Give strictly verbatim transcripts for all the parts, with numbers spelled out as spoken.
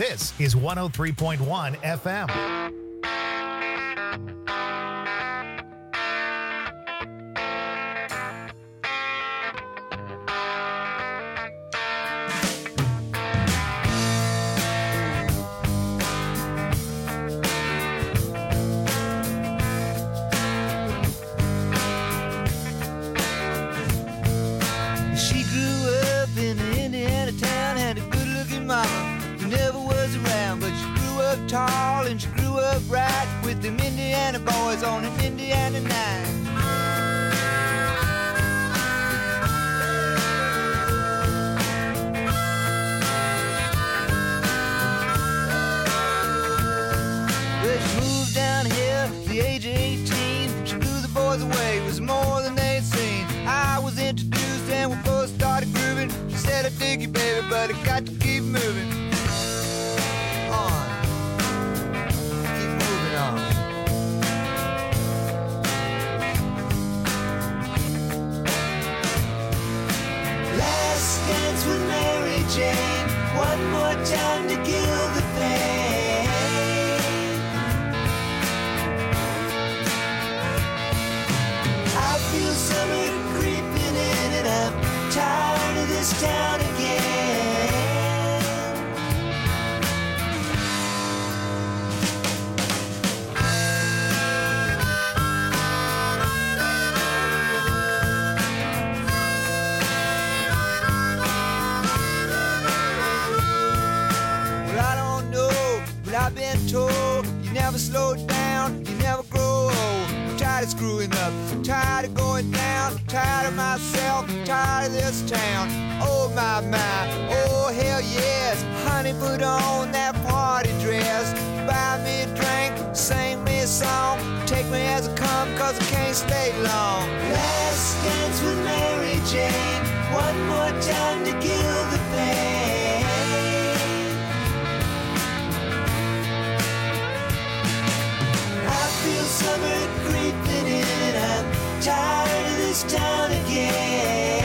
This is one oh three point one F M. She grew up in an Indiana town, had a good-looking mama who never was around, but she grew up tall and she grew up right with them Indiana boys on an Indiana nine. Well, she moved down here at the age of eighteen. She blew the boys away, it was more than they'd seen. I was introduced and we both started grooving. She said, I dig you, baby, but I got to keep moving on. Keep moving on. Last dance with Mary Jane, one more time to kill the pain. I feel summer creeping in and I'm tired of this town again. Well, I don't know, but I've been told you never slow down, you never grow old. I'm tired of screwing up, I'm tired of going down, I'm tired of myself, I'm tired of this town. Oh my, my, oh hell yes. Honey, put on that party dress, buy me a drink, sing me a song, take me as I come, cause I can't stay long. Last dance with Mary Jane, one more time to kill the pain. I feel summer creeping in and I'm tired of this town again.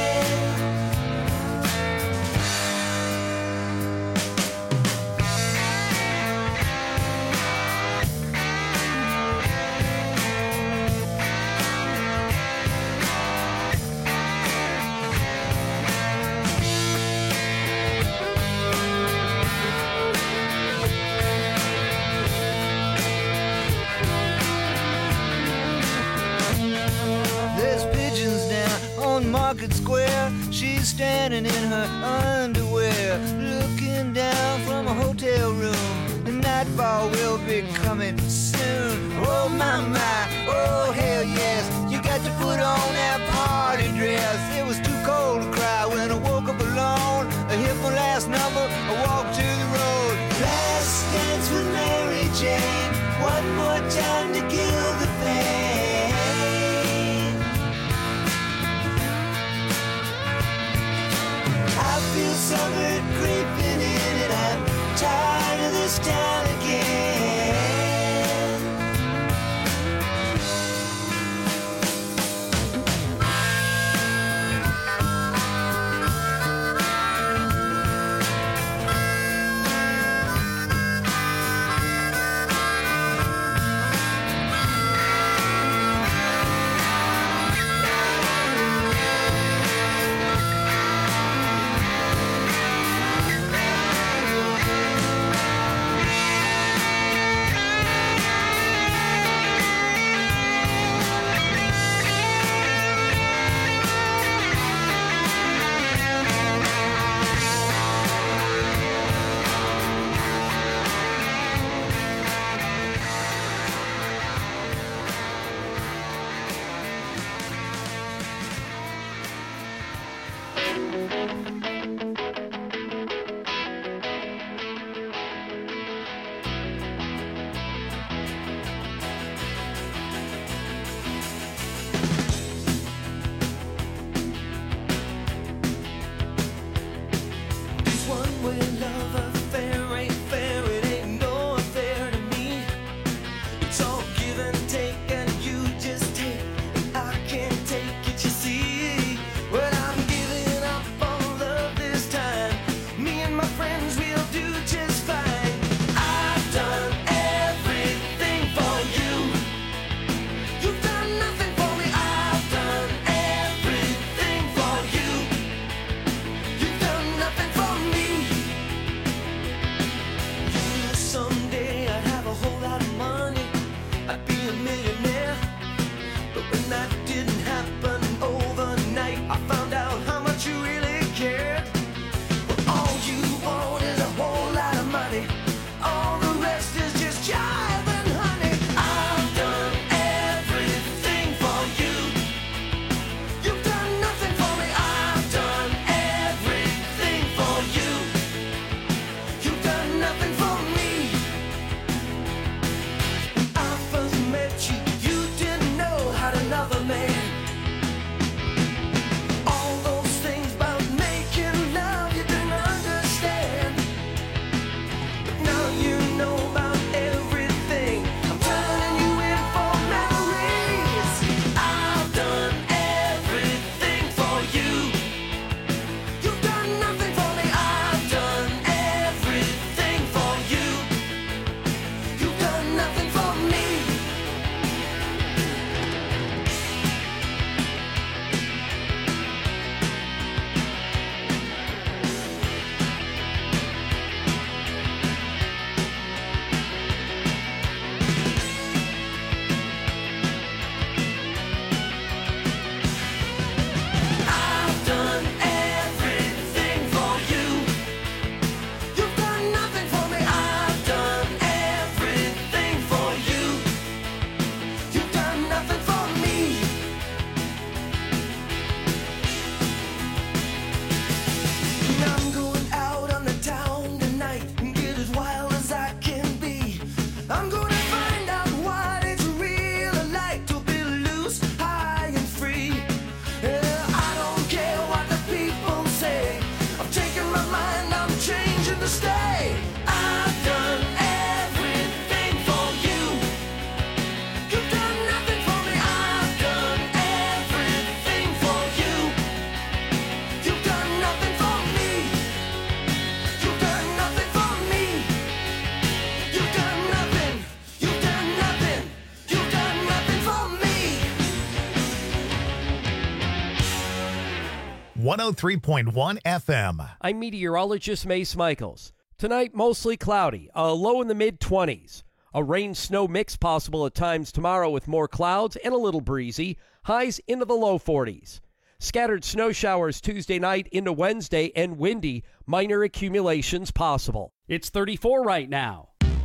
There's pigeons down on Market Square. She's standing in her underwear, looking down from a hotel room. The nightfall will be coming soon. Oh my, my, oh hell yes. You got to put on that party dress. It was too cold to cry when I woke up alone. I hit my last number, I walked to the road. Last dance with Mary Jane, one more time to kill the pain. I feel summer creeping in and I'm tired of this town again. one oh three point one F M. I'm meteorologist Mace Michaels. Tonight, mostly cloudy, a low in the mid-twenties. A rain-snow mix possible at times tomorrow with more clouds and a little breezy. Highs into the low forties. Scattered snow showers Tuesday night into Wednesday and windy, minor accumulations possible. It's thirty-four right now.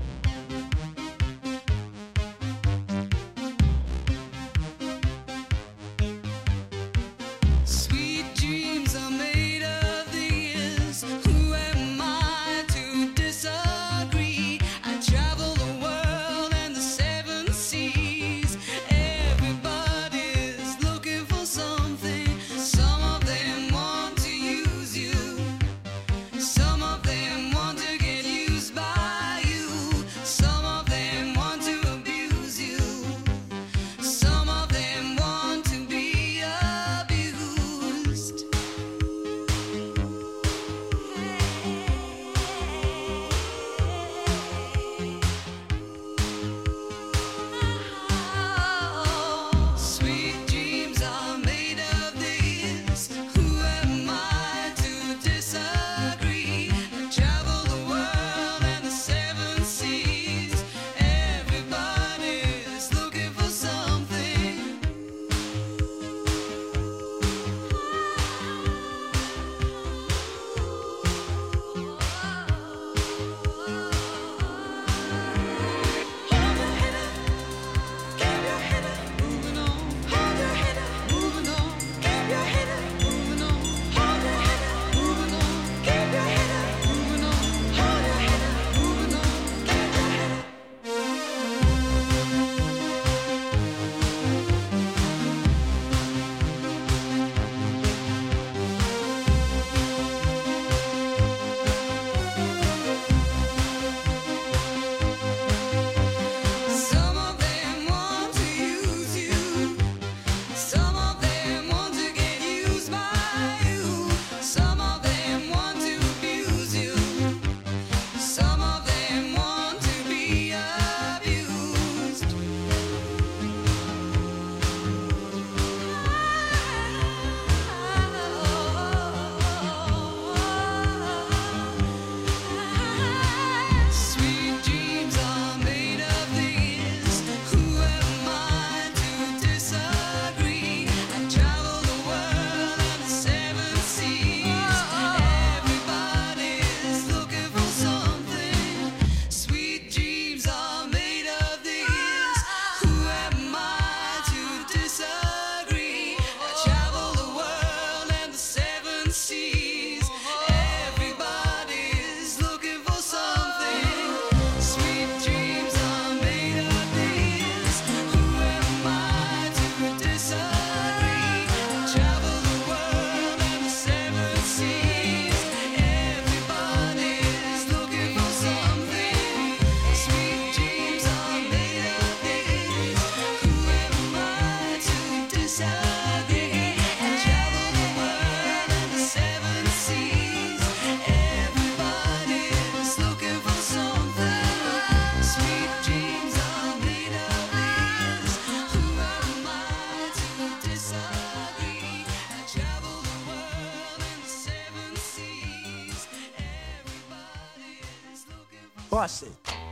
Bust it.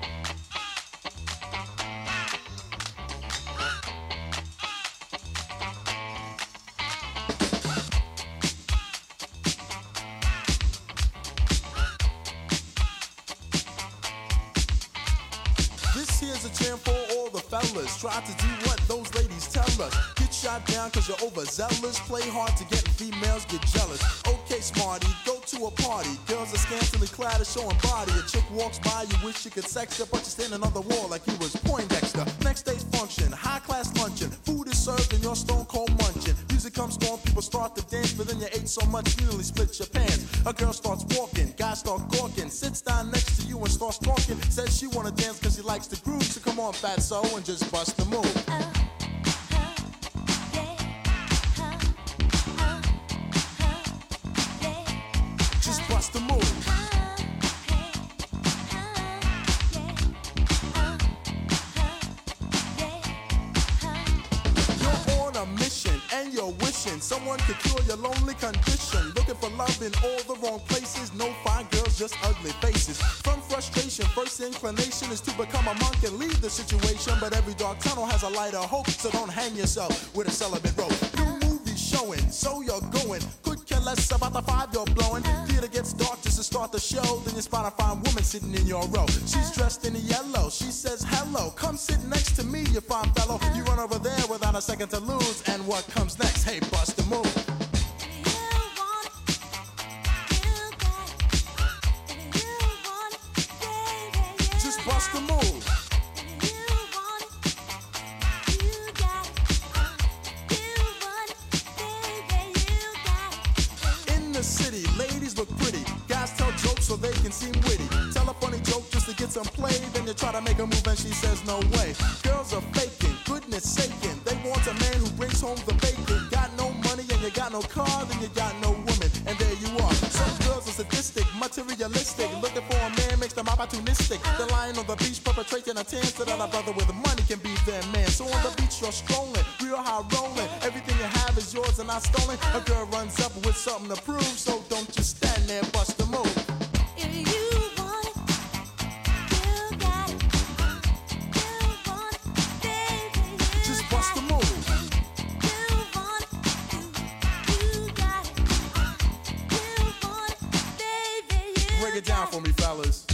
This here's a jam for all the fellas. Try to do what those ladies tell us. Get shot down cause you're overzealous. Play hard to get females get jealous. Okay, smarty, go to a party. Girls are scantily clad and showing body. A chick walks by, you wish you could sex her, but you're standing on the wall like you was Poindexter. Next day's function, high class luncheon. Food is served and you're stone cold munching. Music comes on, people start to dance, but then you ate so much you nearly split your pants. A girl starts walking, guys start gawking, sits down next to you and starts talking. Says she wanna dance cause she likes the groove, so come on fatso and just bust the move. Uh. The move. You're on a mission and you're wishing someone someone could cure your lonely condition. Looking for love in all the wrong places. No fine girls, just ugly faces. From frustration, first inclination is to become a monk and leave the situation. But every dark tunnel has a light of hope, so don't hang yourself with a celibate rope. New movies showing, so you're going. Could care less about the five you're blowing. Theater gets dark just to start the show. Then you spot a fine woman sitting in your row. She's dressed in yellow. She says hello. Come sit next to me, you fine fellow. You run over there without a second to lose. And what comes next? Hey, bust the move. Just bust the move. In the city, ladies look pretty. Guys tell jokes so they can seem witty. Tell a funny joke just to get some play. Then you try to make a move and she says no way. Girls are faking, goodness saking. They want a man who brings home the bacon. Got no money and you got no car, then you got no woman. And there you are. Some girls are sadistic, materialistic. Looking for a man makes them opportunistic. They're lying on the beach perpetrating a tan so that a brother with money can be their man. So on the beach you're strolling, real high rolling. Everything you have is yours and not stolen. A girl runs up with something to prove. So don't just stand there, bust the move. Break it down for me, fellas.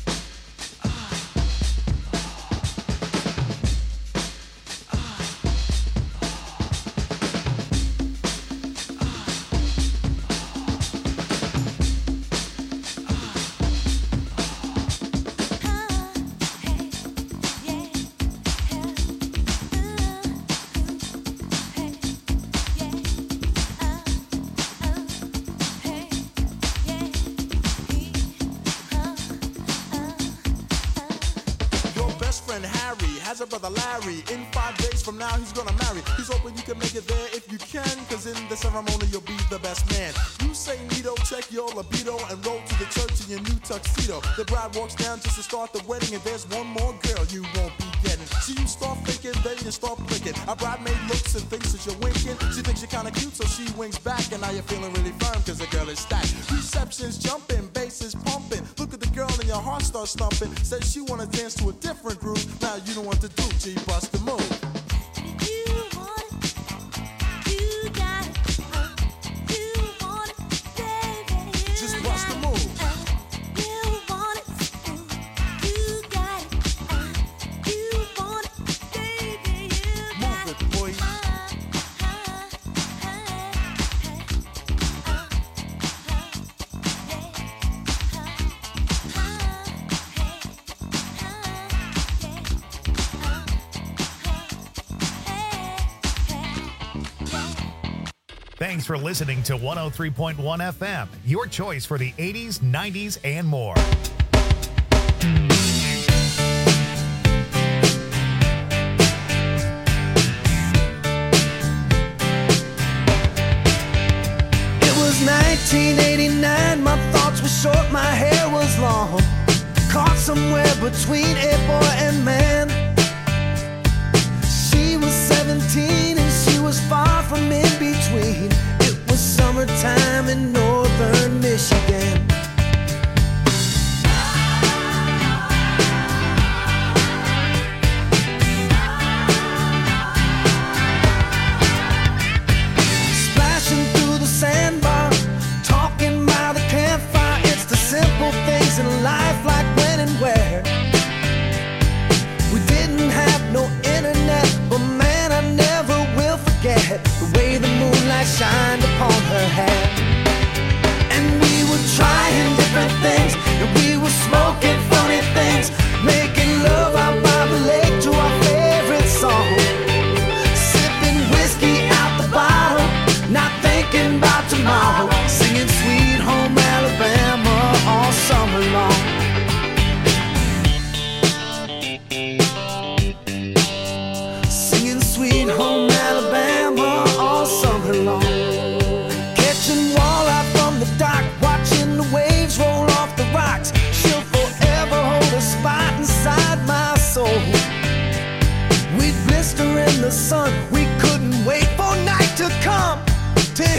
Has a brother Larry. In five days from now he's gonna marry. He's hoping you can make it there if you can, cause in the ceremony you'll be the best man. You say neato, check your libido, and roll to the church in your new tuxedo. The bride walks down just to start the wedding, and there's one more girl you won't be getting. So you start thinking, then you start blinking. A bridemaid looks and thinks that you're winking. She thinks you're kinda cute, so she winks back, and now you're feeling really firm cause the girl is stacked. Reception's jumping, bass is pumping. Look at the girl and your heart starts thumping. Says she wanna dance to a different groove. Now you know what to do, G, bust the move. Thanks for listening to one oh three point one F M, your choice for the eighties, nineties, and more. It was nineteen eighty-nine, my thoughts were short, my hair was long. Caught somewhere between a boy and man. She was seventeen and she was far from in between. It was summertime in northern Michigan. Splashing through the sandbar, talking by the campfire. It's the simple things in life, like when and where. We didn't have no internet, but man, I never will forget the way the moonlight shined upon her hair. And we were trying different things, and we were smoking funny things, making love out by the lake to our favorite song, sipping whiskey out the bottle, not thinking about tomorrow, singing Sweet Home Alabama all summer long. Singing Sweet Home Alabama all summer long. Catching walleye from the dock, watching the waves roll off the rocks. She'll forever hold a spot inside my soul. We'd blister in the sun, we couldn't wait for night to come to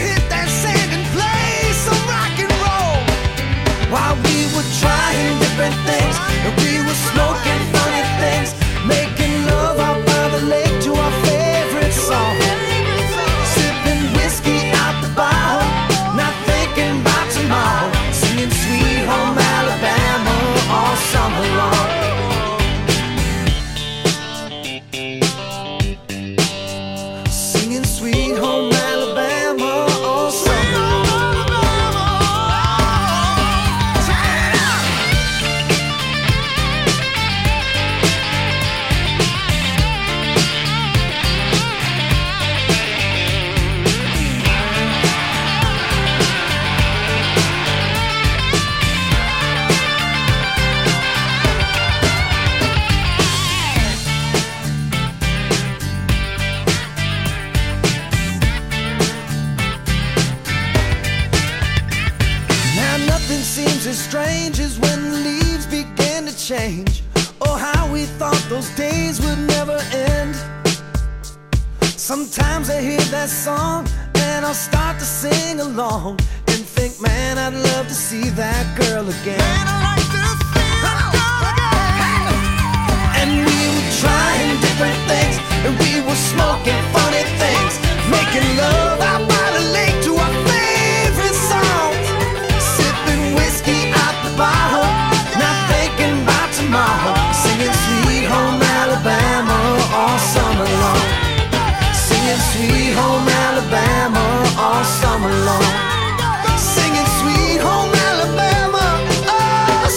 those days would never end. Sometimes I hear that song and I'll start to sing along and think, man, I'd love to see that girl again. Man, I'd like to see that girl again. And we were trying different things, and we were smoking funny things, making love out by the lake to our favorite songs, sipping whiskey out the bottle, not thinking about tomorrow, singing Sweet Home Alabama all summer long, singing Sweet Home Alabama all summer long, singing Sweet Home Alabama all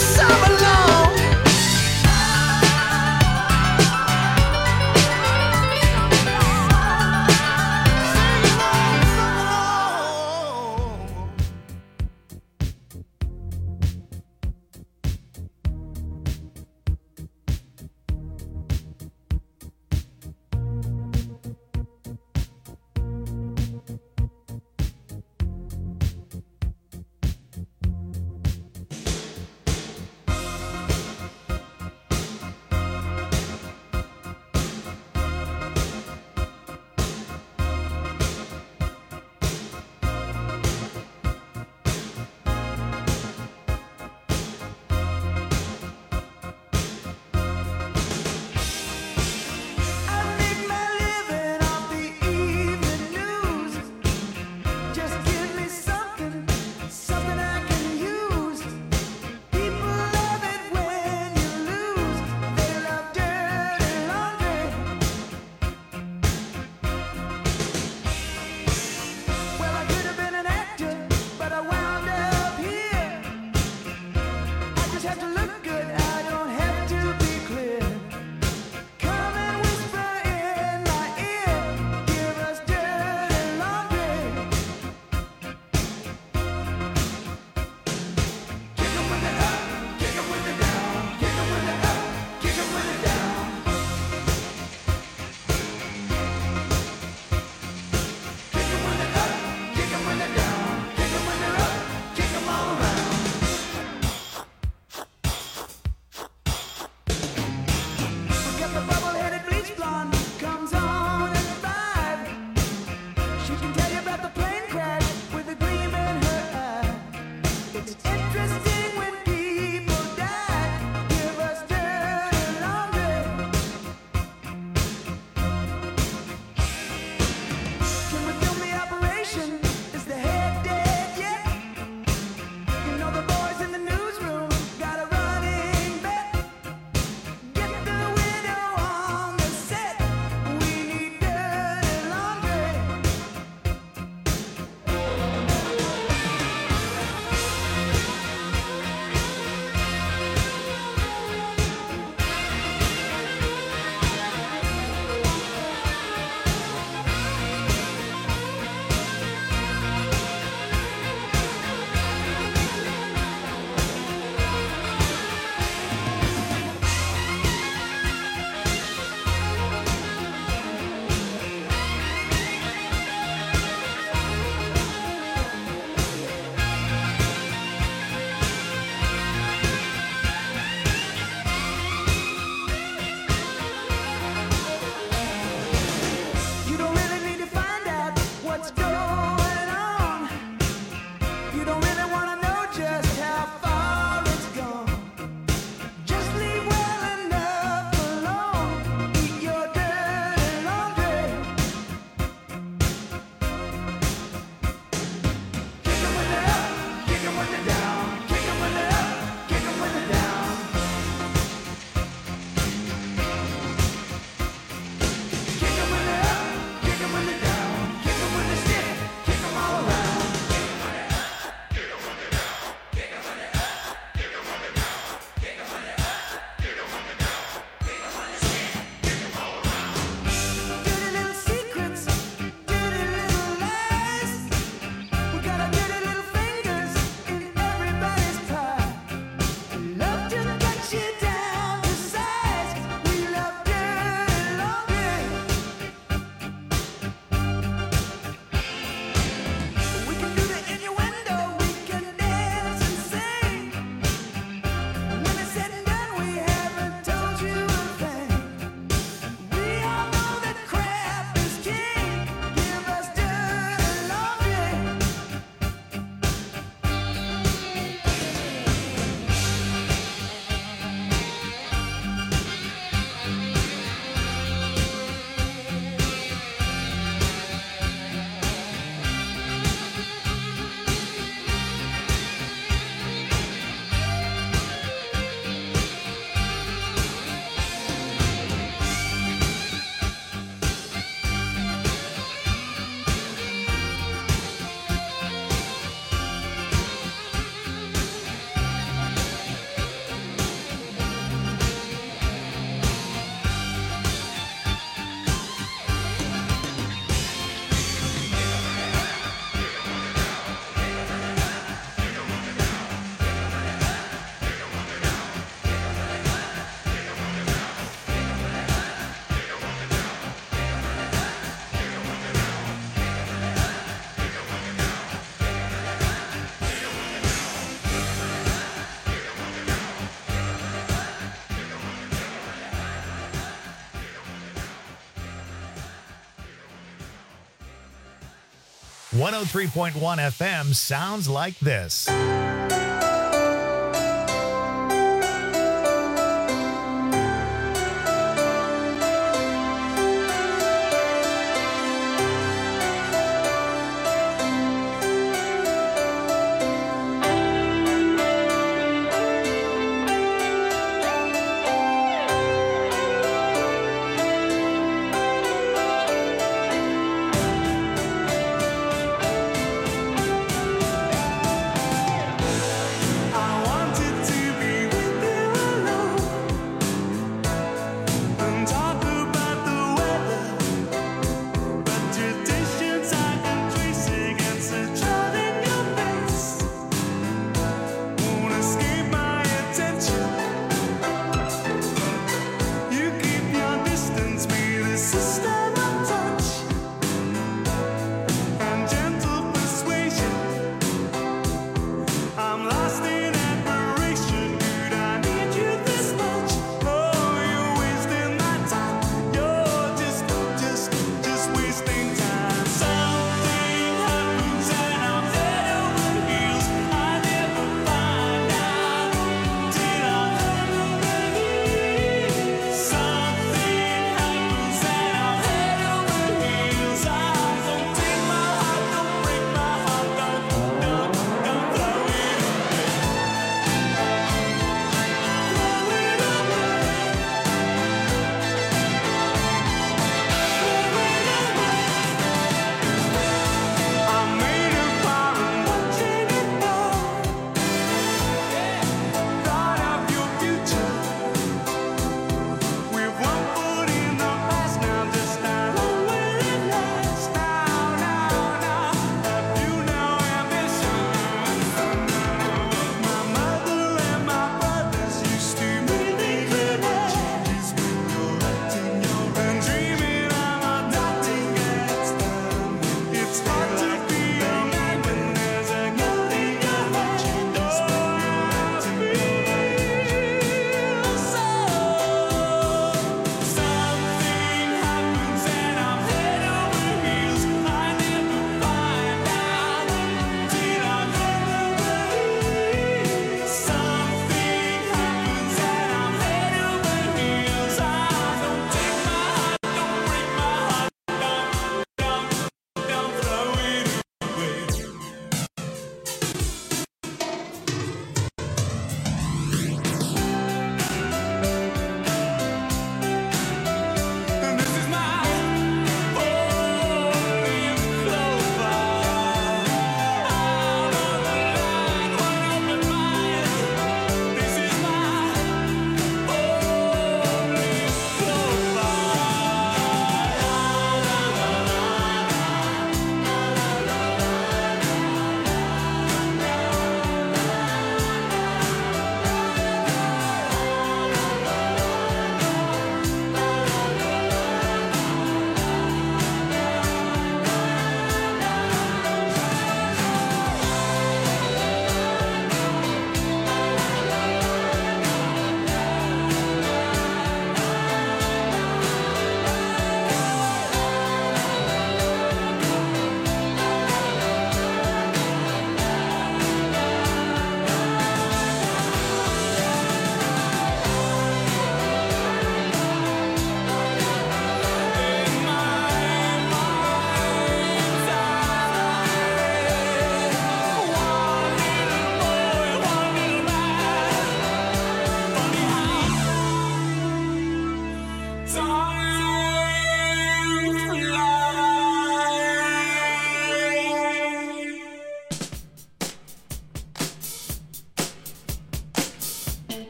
one oh three point one F M sounds like this.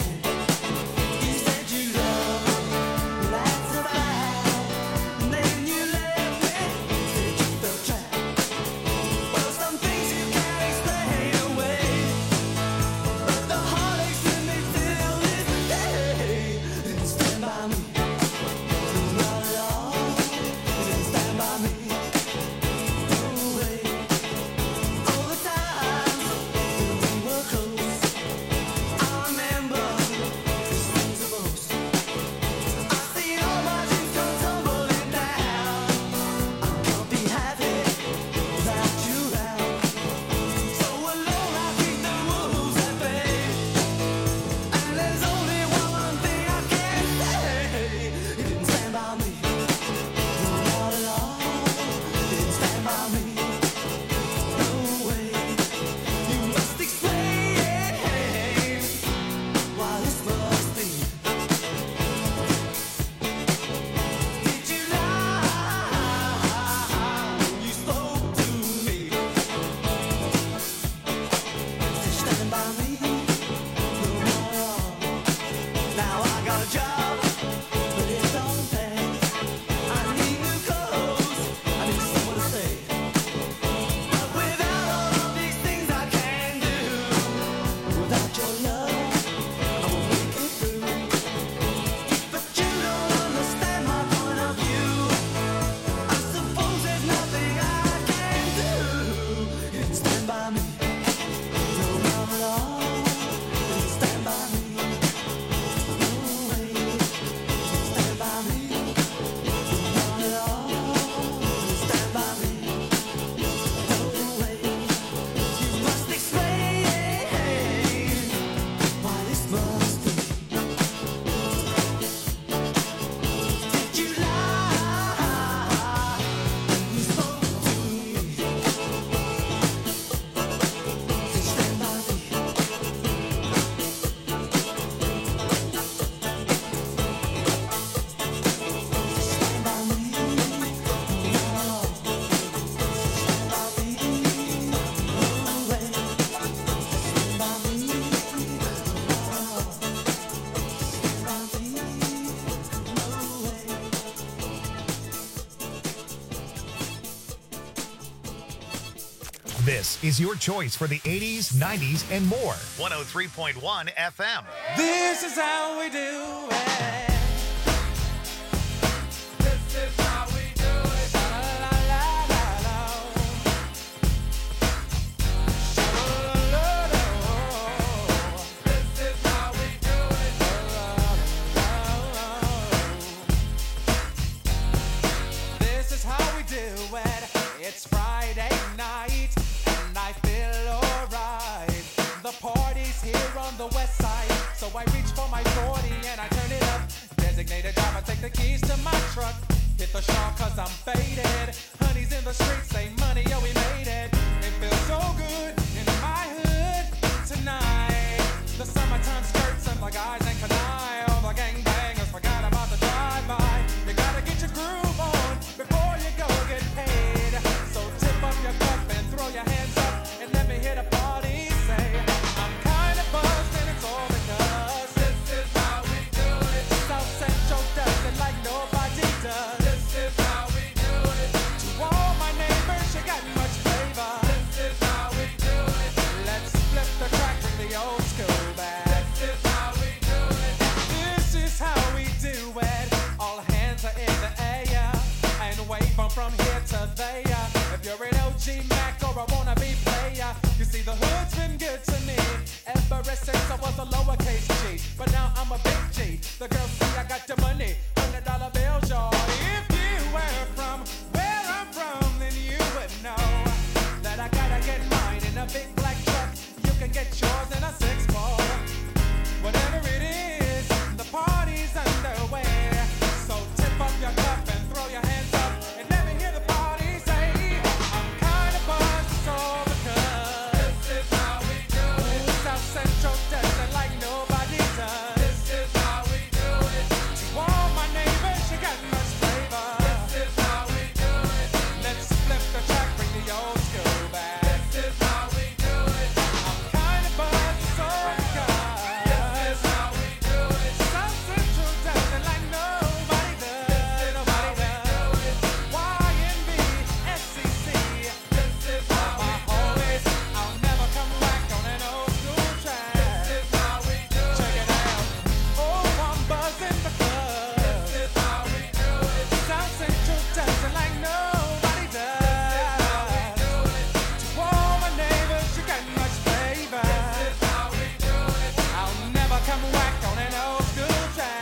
Then you This is your choice for the eighties, nineties, and more. one oh three point one F M. This is how we do it. This is how we do it. La la la la la. This is how we do it. This is how we do it. It's Friday night and I feel alright. The party's here on the west side, so I reach for my forty and I turn it up. Designated driver, take the keys to my truck. Hit the shop cause I'm faded. Honey's in the streets, say money, yo, we made it. It feels so good in my hood tonight. The summertime skirts and the guys ain't canine. All the gangbangers forgot about the drive-by. You gotta get your groove on before you go get paid. So tip up your cup and throw your hands up and let me hit a party. Say, I'm kinda buzzed and it's all because this is how we do it. South Central does it like nobody does. This is how we do it. To all my neighbors, you got much flavor. This is how we do it. Let's flip the track, bring the old school back. This is how we do it. This is how we do it. All hands are in the air and wave them from here to there. If you're an O G Mac or a wannabe player, you see the hood's been good to me ever since I was a lowercase G. But now I'm a big G. The girls see I got the money, hundred dollar bills, y'all. If you were from where I'm from, then you would know that I gotta get mine in a big black truck. You can get yours in a six four. Whatever it is, the party's underway. So tip up your cup and throw your hands up and let me hear the party say, I'm kinda buzzed, it's all because this is how we do it. South Central does it like nobody does. This is how we do it. To all my neighbors, you got much flavor. This is how we do it. Let's flip the track, bring the old school back. This is how we do it. I'm kinda buzzed, it's all because this is how we do it. South Central does it like nobody does. Nobody does. Y N B, S C C. This is how we do it. I'll never come back on an old school track. This is how we do it. Check it out. Oh, I'm buzzing because this is how we do it. South Central does it like nobody does. To all my neighbors, you got much flavor. This is how we do it. I'll never come back on an old school track.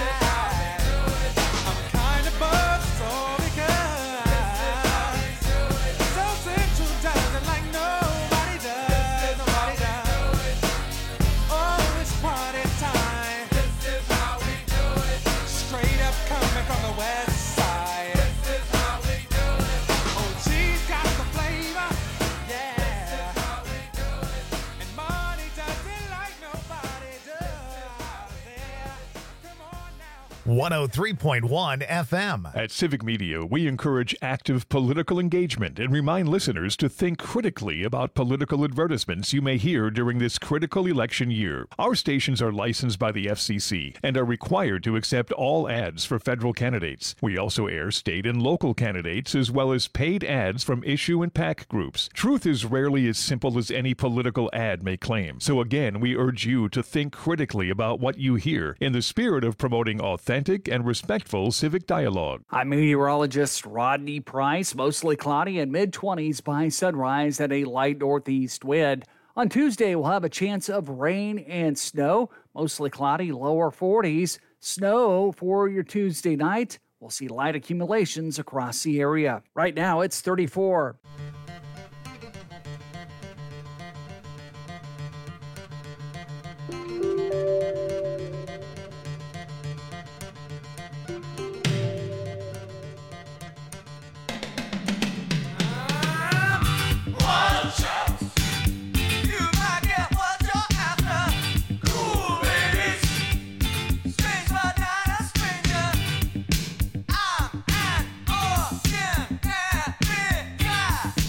I'm kinda buzzed, all because South Central does it like nobody does. Nobody does. Oh, it's party time. This is how we do it. Straight up coming from the west side. This is how we do it. Oh, she's got the flavor. Yeah. This is how we do it. And money does it like nobody does. Yeah. Come on now. one oh three point one F M. At Civic Media, we encourage active political engagement and remind listeners to think critically about political advertisements you may hear during this critical election year. Our stations are licensed by the F C C and are required to accept all ads for federal candidates. We also air state and local candidates as well as paid ads from issue and PAC groups. Truth is rarely as simple as any political ad may claim. So again, we urge you to think critically about what you hear in the spirit of promoting authentic and respectful civic dialogue. I'm meteorologist Rodney Price. Mostly cloudy and mid twenties by sunrise at a light northeast wind. On Tuesday, we'll have a chance of rain and snow. Mostly cloudy, lower forties. Snow for your Tuesday night. We'll see light accumulations across the area. Right now, it's thirty-four. I'm an organ, yeah, yeah.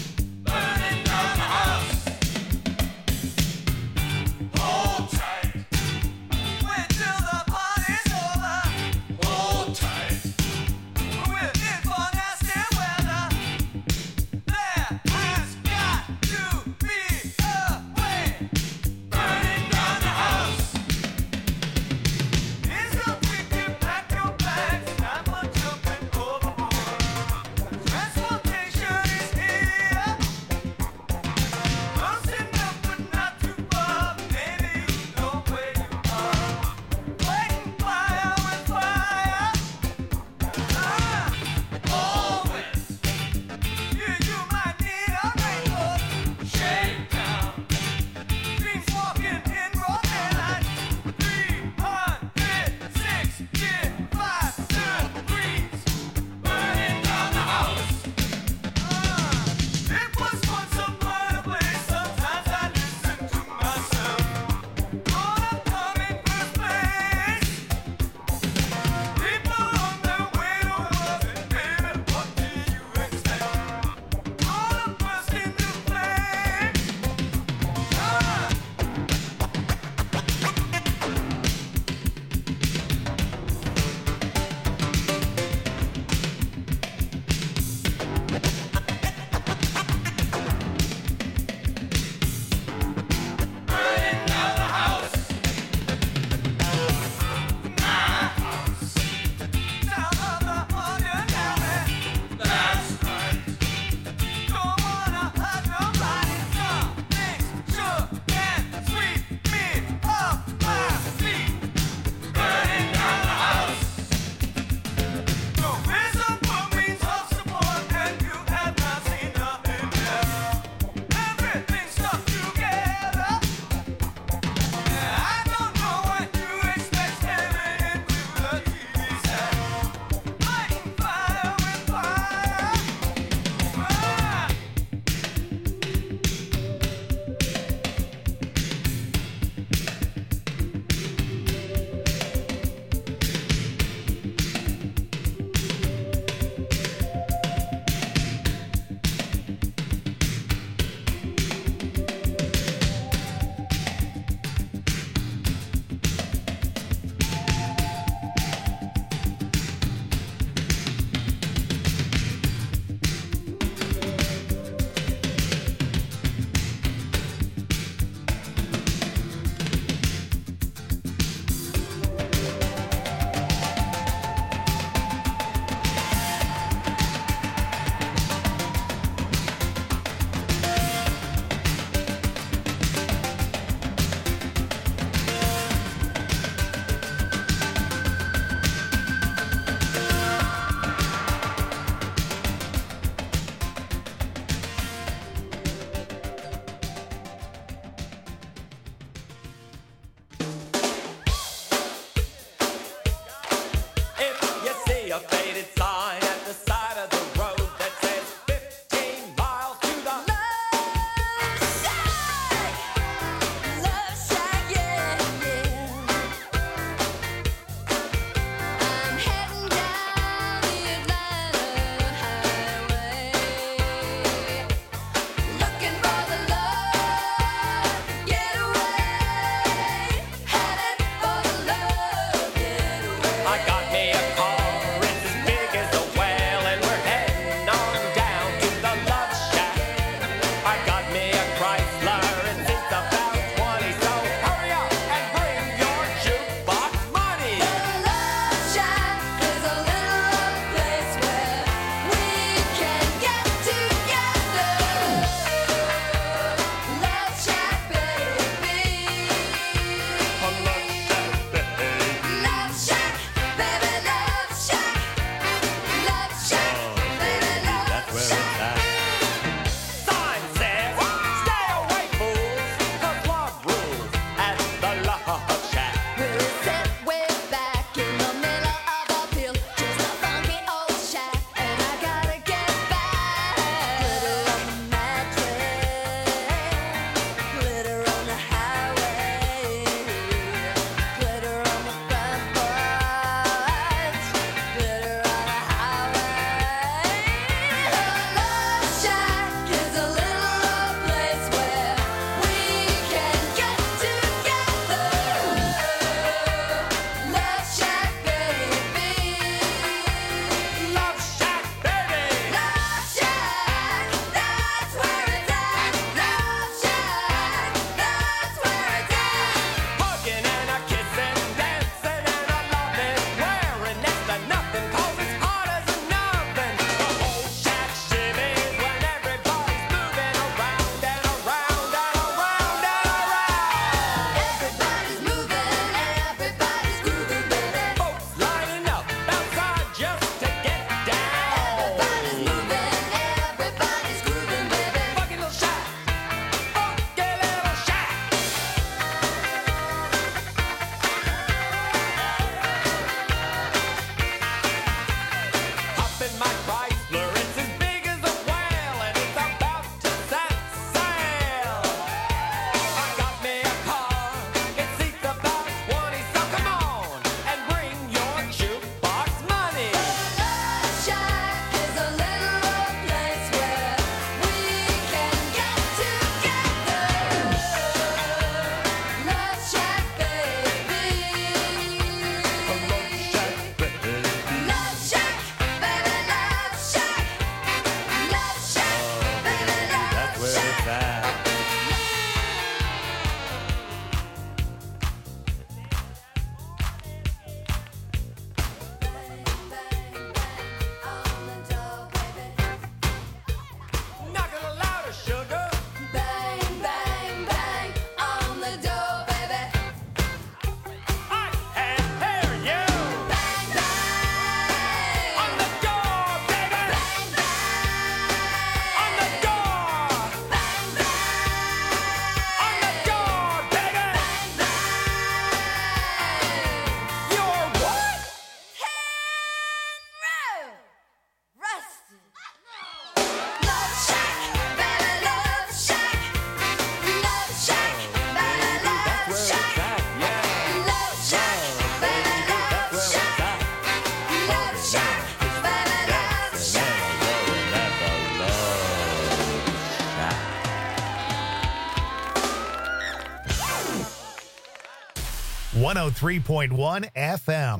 one oh three point one F M.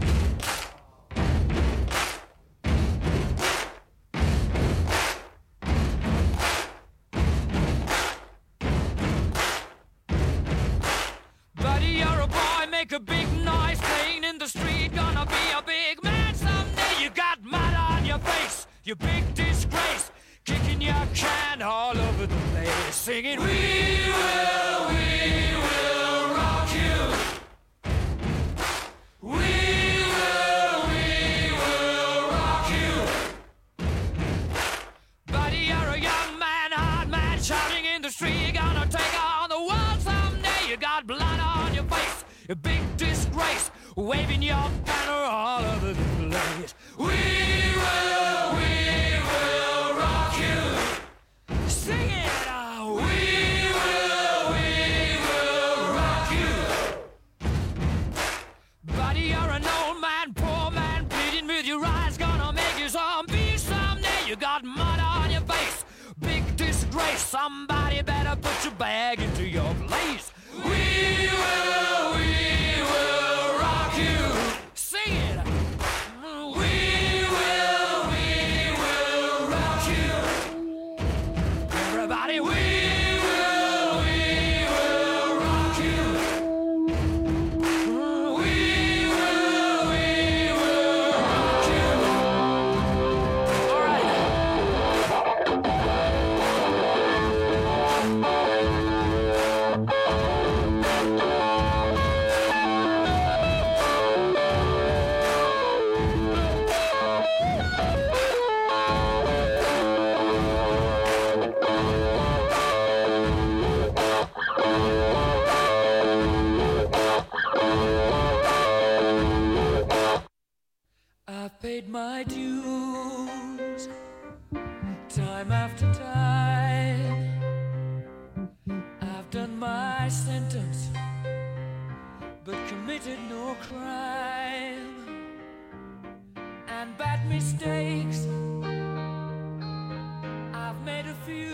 Buddy, you're a boy, make a big noise playing in the street. Gonna be a big man someday. You got mud on your face, you big disgrace. Kicking your can all over the place, singing, we will, we will rock you. We will, we will rock you. Buddy, you're a young man, hard man, shouting in the street. You're gonna take on the world someday. You got blood on your face, a big disgrace, waving your banner all over the place. We will, we will rock you. Sing it out. We will, we will rock you. Buddy, you're an old man, poor man, bleeding with your eyes, gonna make you zombie someday. You got mud on your face, big disgrace. Somebody better put your bag into your place. We will, we will rock you. Sing it. We will, we will rock you. Everybody, we will, we will rock you. We will, we will rock you. All right. I've paid my dues time after time. I've done my sentence, but committed no crime. And bad mistakes, I've made a few.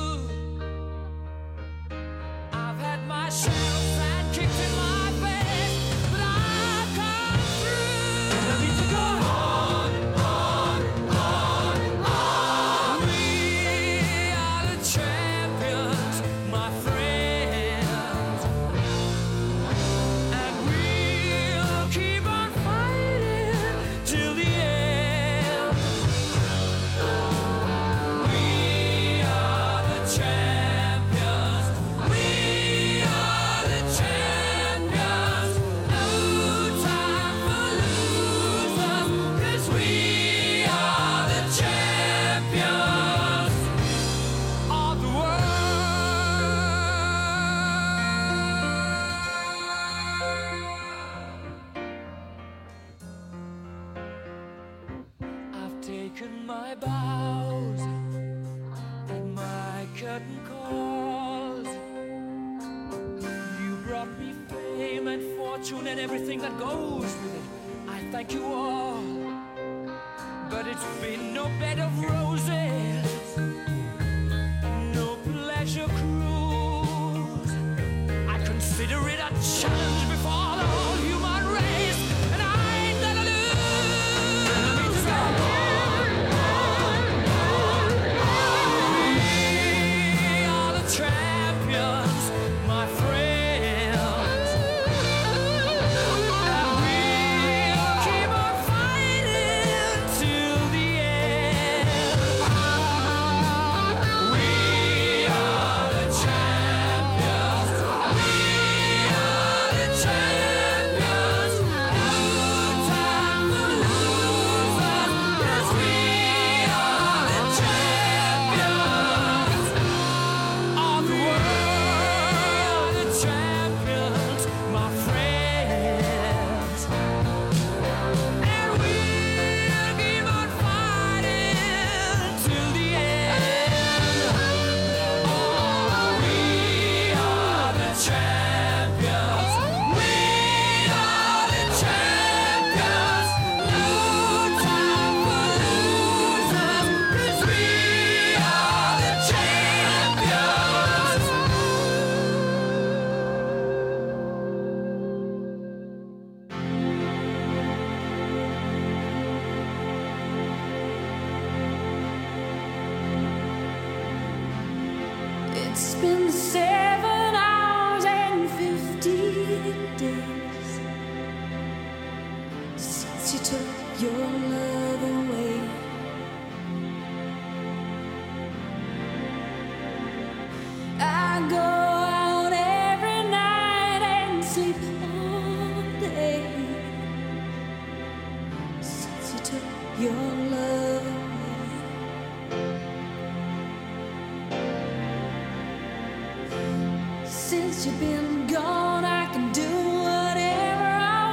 I've had my share of sand kicked in my face, but I've come through. I need to go on, on, on, on. We are the champions, my friends, and we'll keep on fighting till the end. We are the champions. We are the champions. No time for losers, 'cause we are the champions of the world. I've taken my bows and my curtain calls. You brought me fame and fortune and everything that goes with it. I thank you all, but it's been no bed of roses, no pleasure cruise. I consider it a challenge before the whole human race, and I ain't gonna lose. We are the champions, my friends, and we'll keep on fighting till the end. It's been seven hours and fifty days since you took your love away. I go out every night and sleep all day since you took your love away. Since you've been gone, I can do whatever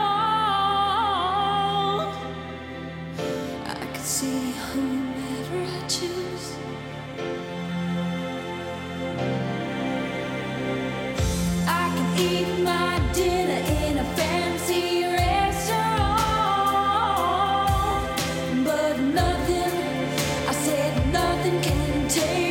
I want. I can see whomever I choose. I can eat my dinner in a fancy restaurant, but nothing, I said nothing can take